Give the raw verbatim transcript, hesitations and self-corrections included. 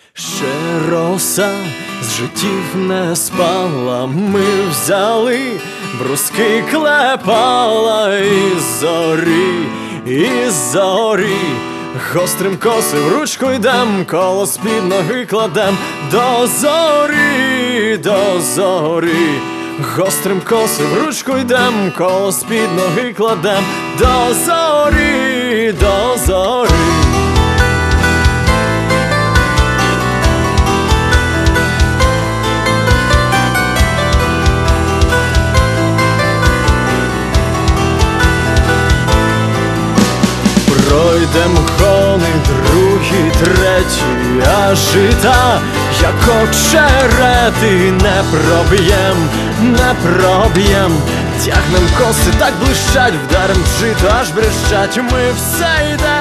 Ще роса з життів не спала, ми взяли бруски, клепала із зорі, із зорі. Гострим коси в ручку йдем, коло з-під ноги кладем до зорі, до зорі. Гострим коси в ручку йдем, коло з-під ноги кладем до зорі, до зорі. Пройдем хони другі, треті, а жита, як очерети, не проб'єм, не проб'єм. Тягнем коси, так блищать, вдарим в жито, аж брещать, ми все йдем.